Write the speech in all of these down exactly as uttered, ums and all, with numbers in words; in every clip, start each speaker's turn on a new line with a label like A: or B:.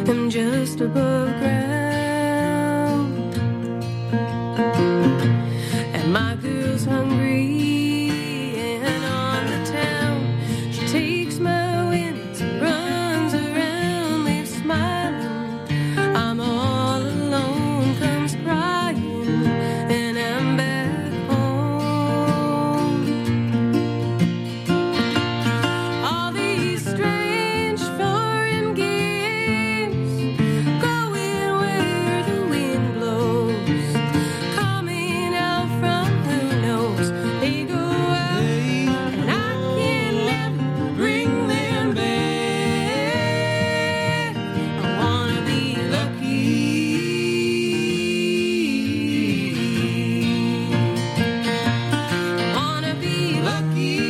A: am just above ground, and my girl's hungry and on the town. She takes my winnings and runs around, leaves smiling. I'm all alone, comes crying, and I'm back home. All these strange foreign games, going where the wind blows, coming out from who knows. They go out and I can never bring them back. I wanna be lucky. I wanna be lucky.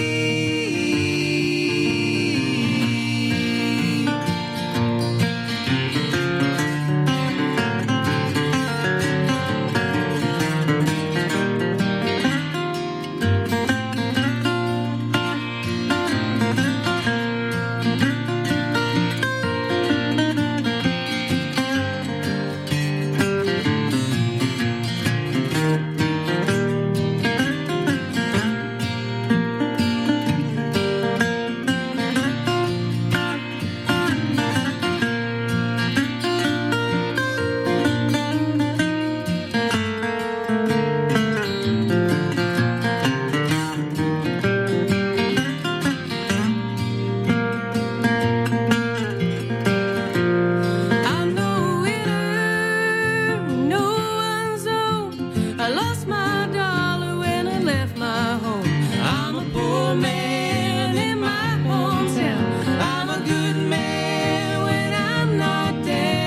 A: I'm no winner, no one's own. I lost my dollar when I left my home. I'm a poor man in my hometown. I'm a good man when I'm not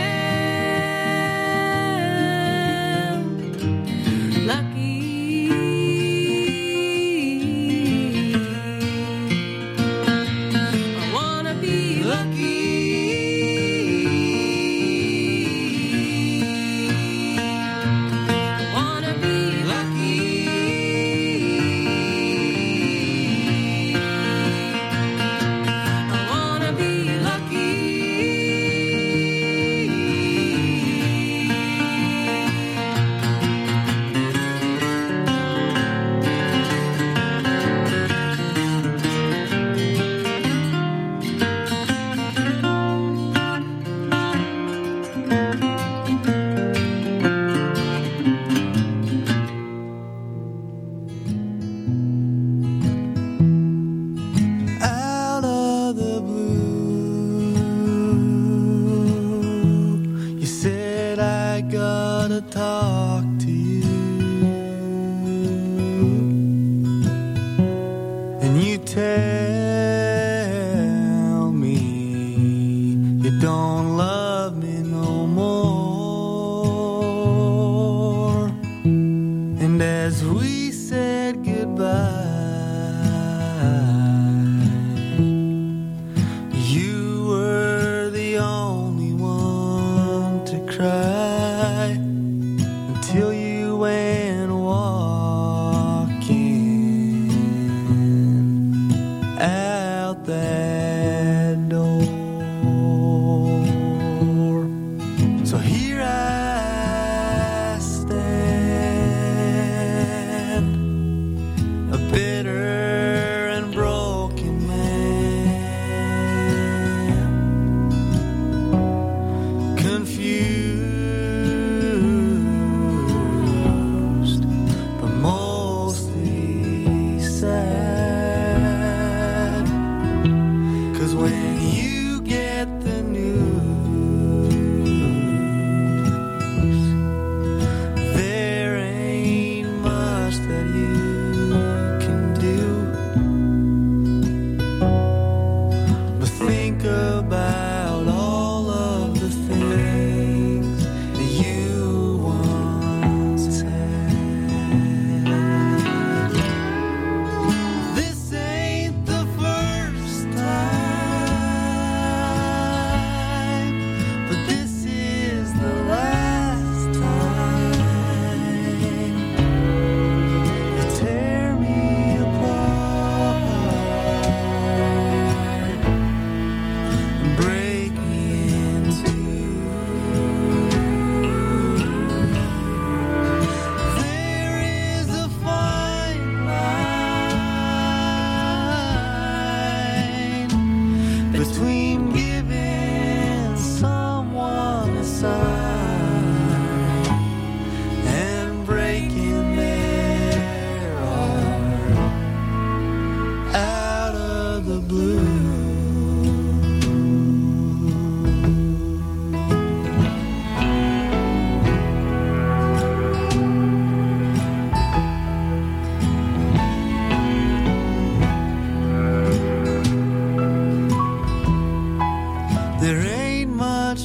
A: down. Lucky. I wanna be lucky. I wanna be lucky. I wanna be lucky. Out of the blue, you said I gotta talk to you, and you tell me you don't love me no more. And as we said goodbye, you were the only one to cry until you went walking out that door. So here I stand, a bitter and broken man, confused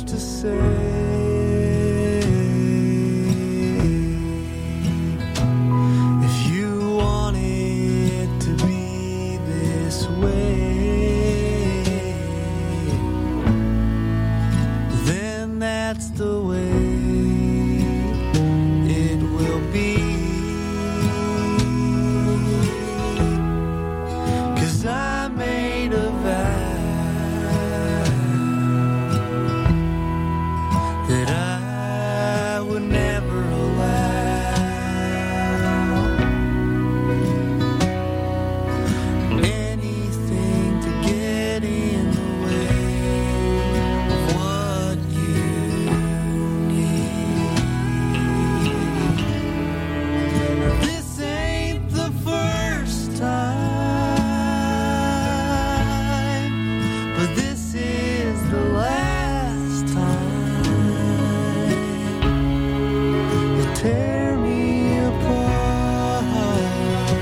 B: much to say. If you want it to be this way, then that's the way it will be. 'Cause I made a vow that I would never allow anything to get in the way of what you need. This ain't the first time, but this is the last time you tear me apart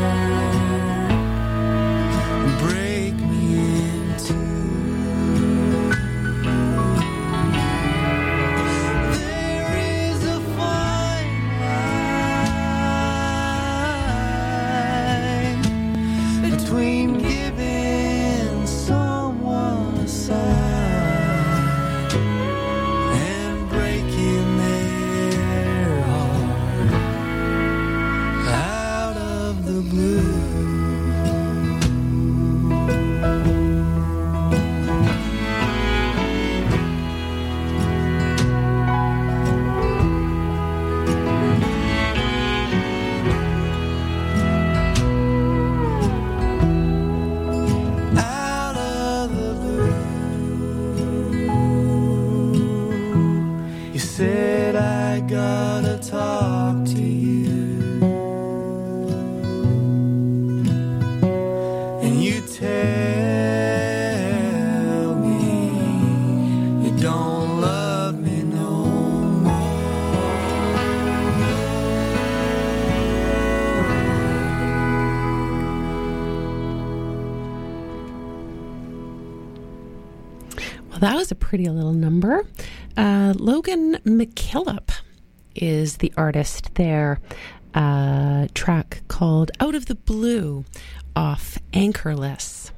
B: and break me in two. There is a fine line between giving someone a sign and breaking their heart out of the blue. Out of the blue. You said I gotta talk to you, and you tell me you don't love me no more.
C: Well, that was a pretty little number. Uh, Logan McKillop is the artist there. A track called Out of the Blue off Anchorless.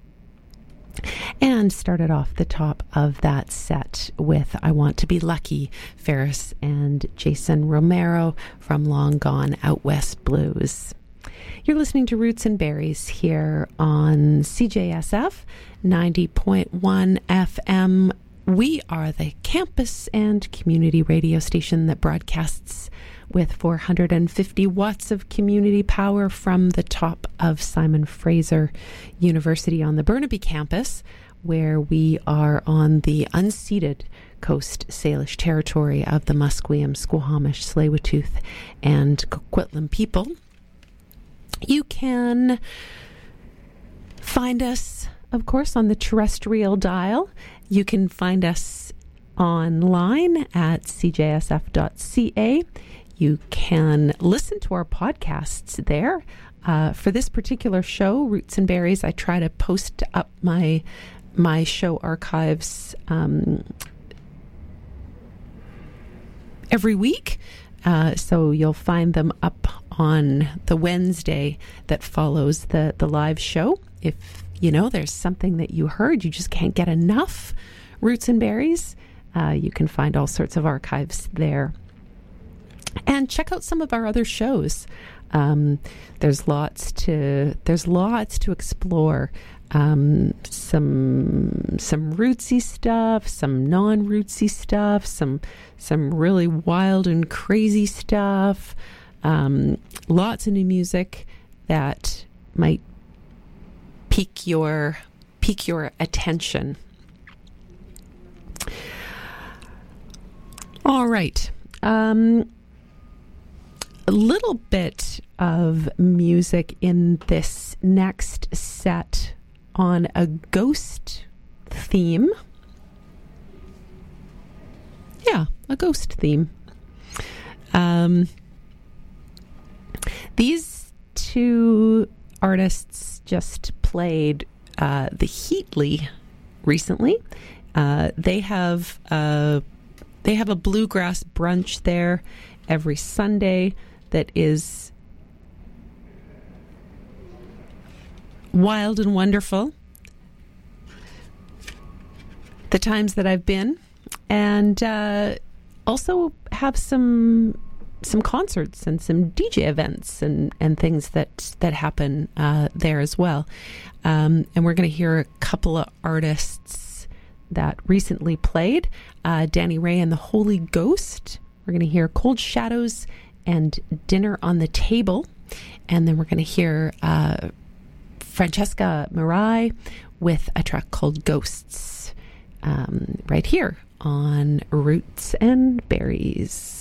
C: And started off the top of that set with I Want to Be Lucky, Ferris and Jason Romero from Long Gone Out West Blues. You're listening to Roots and Berries here on C J S F ninety point one F M. We are the campus and community radio station that broadcasts with four hundred fifty watts of community power from the top of Simon Fraser University on the Burnaby campus, where we are on the unceded Coast Salish territory of the Musqueam, Squamish, Tsleil-Waututh, and Coquitlam people. You can find us, of course, on the terrestrial dial. You can find us online at c j s f dot c a. You can listen to our podcasts there. Uh, for this particular show, Roots and Berries, I try to post up my my show archives um, every week. Uh, so you'll find them up on the Wednesday that follows the, the live show. If, you know, there's something that you heard, you just can't get enough Roots and Berries, uh, you can find all sorts of archives there. And check out some of our other shows. Um, there's lots to there's lots to explore. Um, some some rootsy stuff, some non-rootsy stuff, some some really wild and crazy stuff. Um, lots of new music that might pique your pique your attention. All right. Um, a little bit of music in this next set on a ghost theme. Yeah, a ghost theme. Um, these two artists just played uh, the Heatley recently Uh, they have uh, they have a bluegrass brunch there every Sunday that is wild and wonderful. The times that I've been, and uh, also have some some concerts and some D J events and, and things that that happen uh, there as well. Um, and we're going to hear a couple of artists that recently played. Uh, Danny Ray and the Holy Ghost. We're going to hear Cold Shadows and Dinner on the Table. And then we're going to hear uh, Francesca Marai with a track called Ghosts, um, right here on Roots and Berries.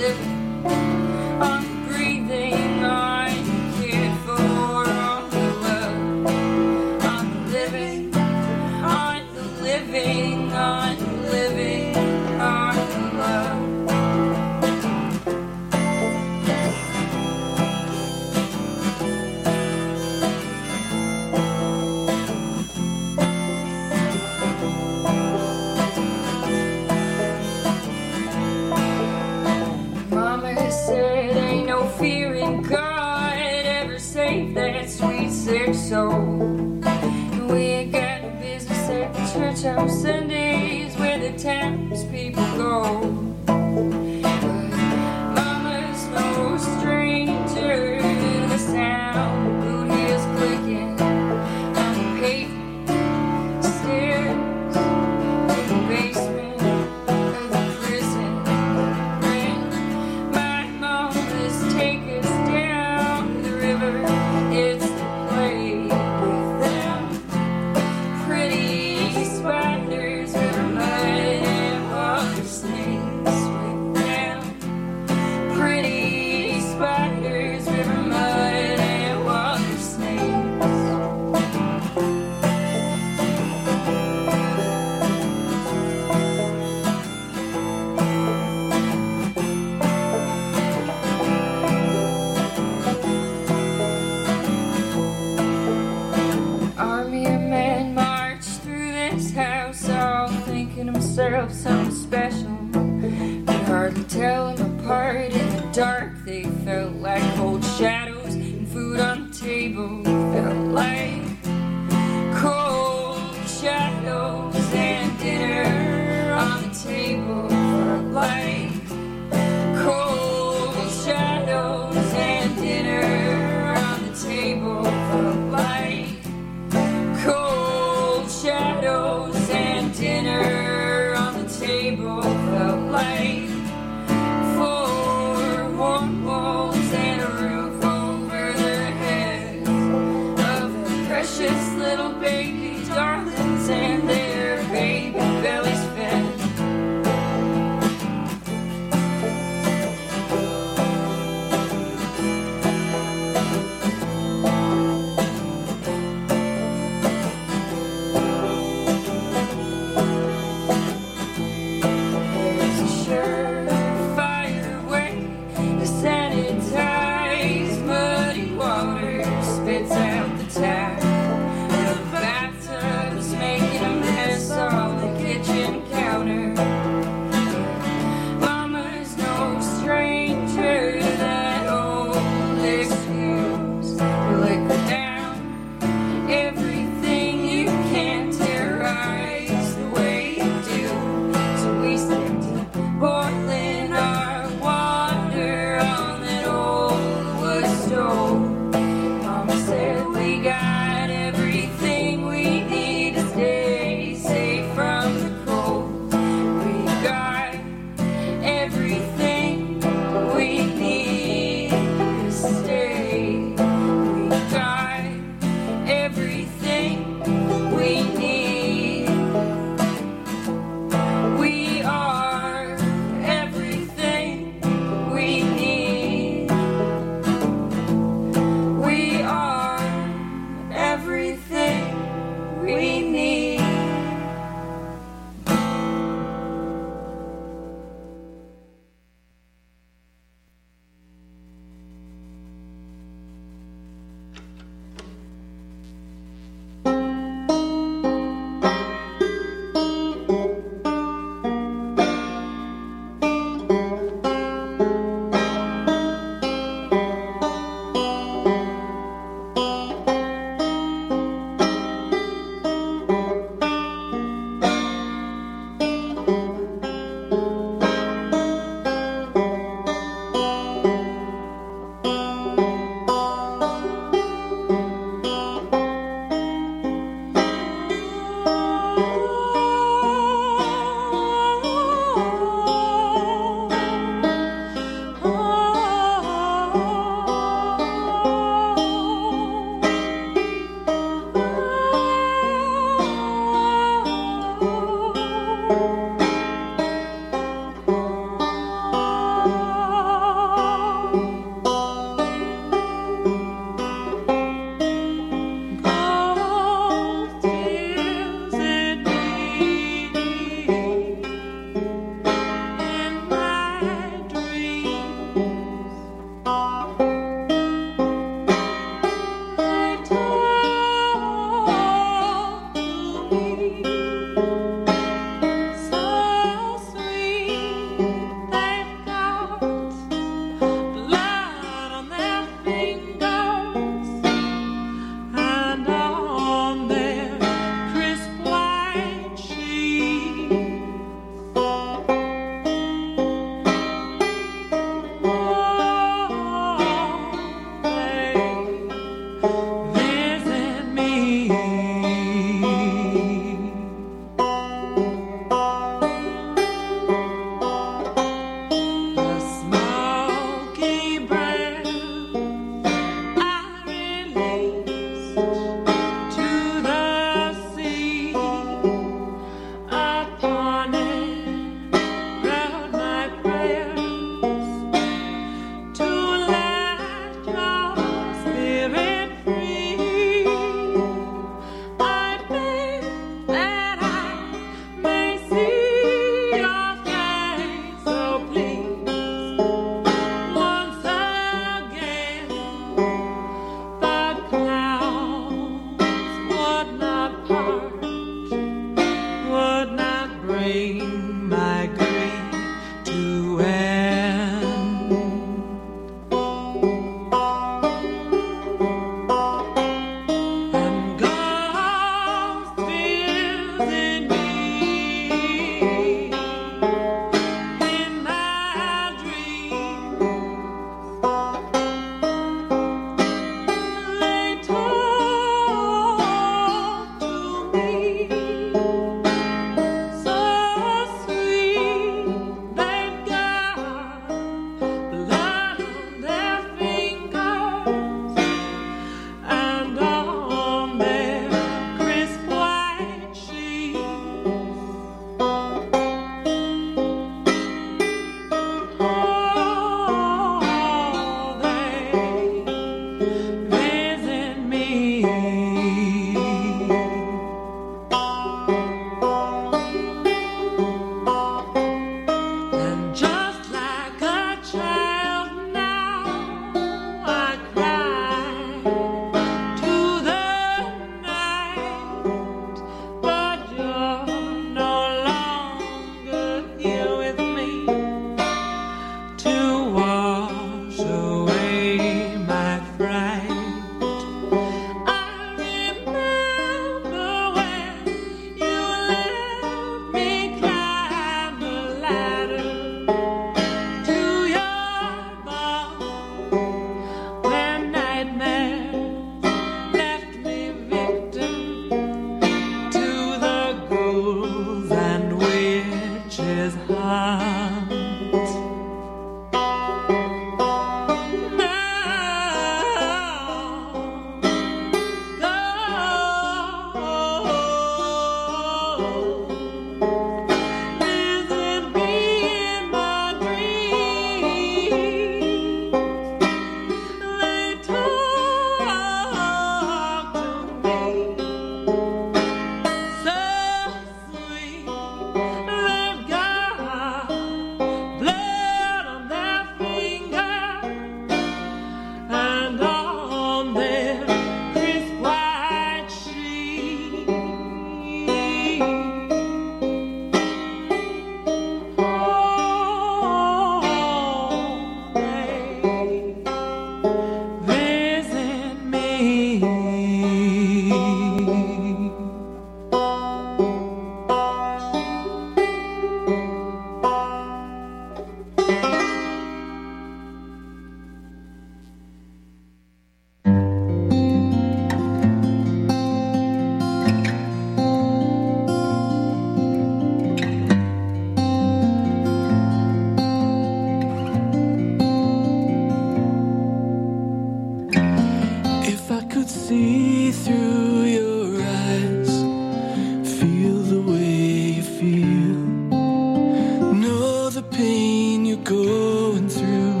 B: see through your eyes, feel the way you feel, know the pain you're going through.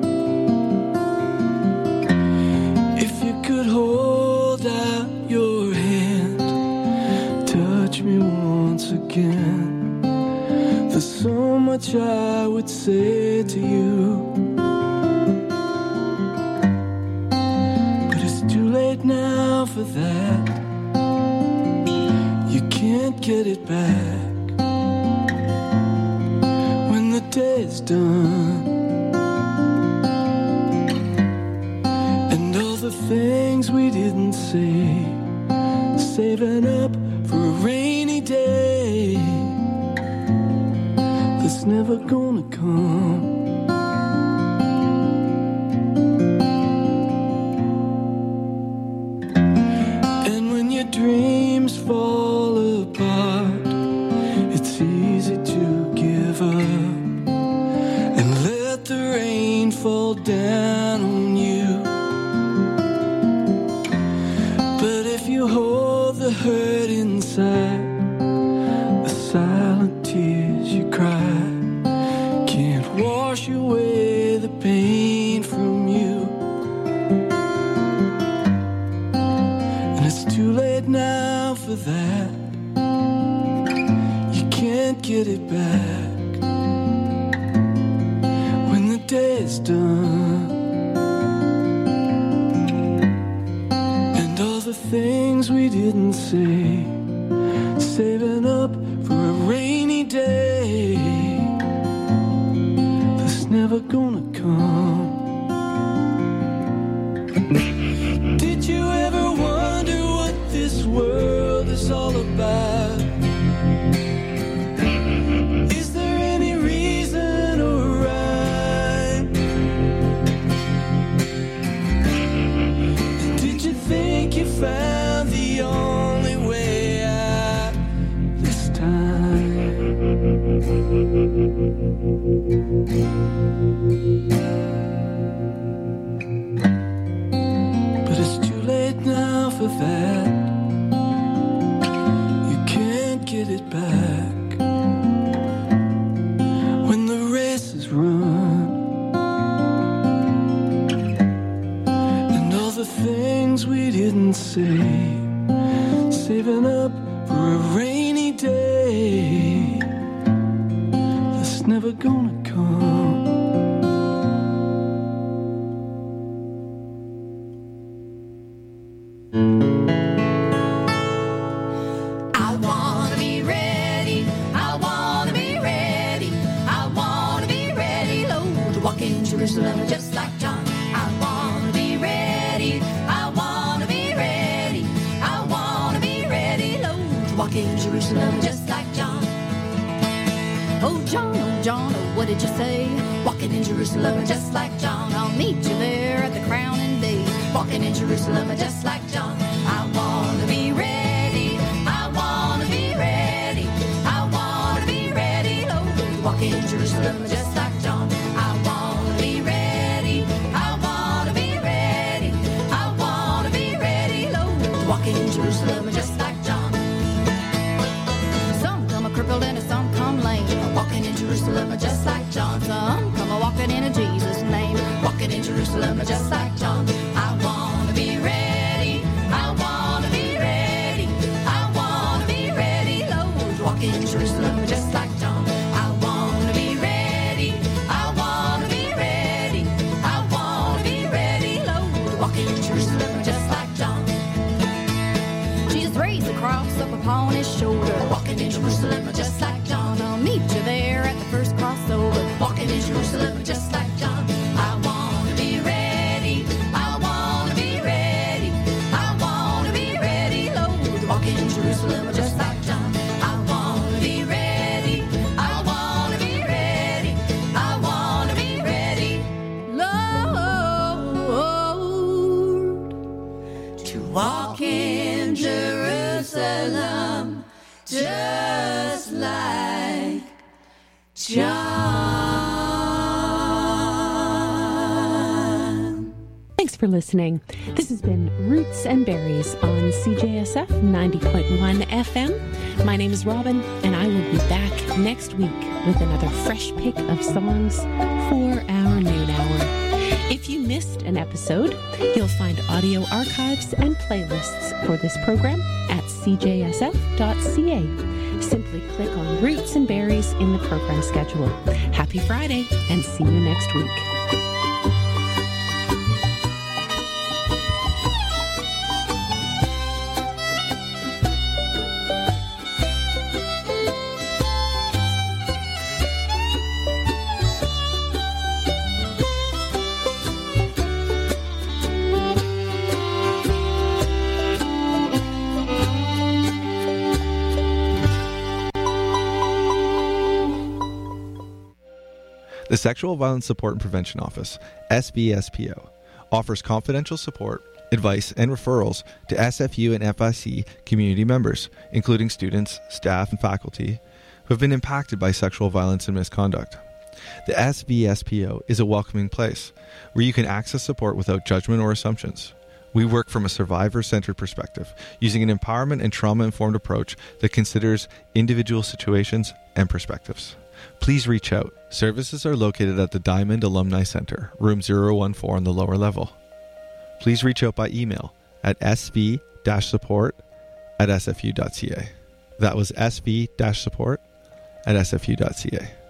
B: If you could hold out your hand, touch me once again, there's so much I would say to you. Now for that, you can't get it back when the day's done, and all the things we didn't say, saving up for a rainy day that's never gonna come. Dreams fall apart, it's easy to give up and let the rain fall down on you. But if you hold the hurt inside, the silent tears you cry can't wash away the pain from you. Too late now for that, you can't get it back when the day's done, and all the things we didn't say, saving up for a rainy day that's never gonna come. Did you ever wonder what this world is all about? Is there any reason or rhyme? Did you think you found the only way out this time? But it's too late now for that, get it back when the race is run, and all the things we didn't say, saving up for a rainy day that's never gonna come.
A: Jerusalem just like John. I wanna be ready. I wanna be ready. I wanna be ready, Lord, to walk in Jerusalem just like John. Oh John, oh John, oh what did you say? Walking in Jerusalem just like John. I'll meet you there at the crowning day. Walking in Jerusalem just like John. I wanna be ready. I wanna be ready. I wanna be ready, Lord, to walk in Jerusalem just like John. I wanna be ready. I wanna be ready. I wanna be ready, Lord, to walk in Jerusalem just like John. Some come a crippled and some come lame, walking in Jerusalem just like John. Some come a walking in a Jesus name, walking in Jerusalem just like John. I wanna be ready. I wanna be ready. I wanna be ready, Lord, to walk in Jerusalem just like John. I wanna be ready. I wanna be ready. I wanna be ready, Lord, to walk in Jerusalem just like John. Jesus raised the cross up upon his shoulder, walking in Jerusalem just like John. I'll meet you there at the first crossover, walking in Jerusalem just like John. I wanna be ready. I wanna be ready. I wanna be ready, Lord, to walk in Jerusalem just like John. I wanna be ready. I wanna be ready. I wanna be ready, Lord, to walk in Jerusalem just like John.
C: Thanks for listening. This has been Roots and Berries on C J S F ninety point one F M. My name is Robin, and I will be back next week with another fresh pick of songs for our noon hour. If you missed an episode, you'll find audio archives and playlists for this program at c j s f dot c a. Simply click on Roots and Berries in the program schedule. Happy Friday, and see you next week.
D: The Sexual Violence Support and Prevention Office, S V S P O, offers confidential support, advice, and referrals to S F U and F I C community members, including students, staff, and faculty who have been impacted by sexual violence and misconduct. The S V S P O is a welcoming place where you can access support without judgment or assumptions. We work from a survivor-centered perspective, using an empowerment and trauma-informed approach that considers individual situations and perspectives. Please reach out. Services are located at the Diamond Alumni Center, room zero one four on the lower level. Please reach out by email at s v dash support at s f u dot c a. That was s v dash support at s f u dot c a.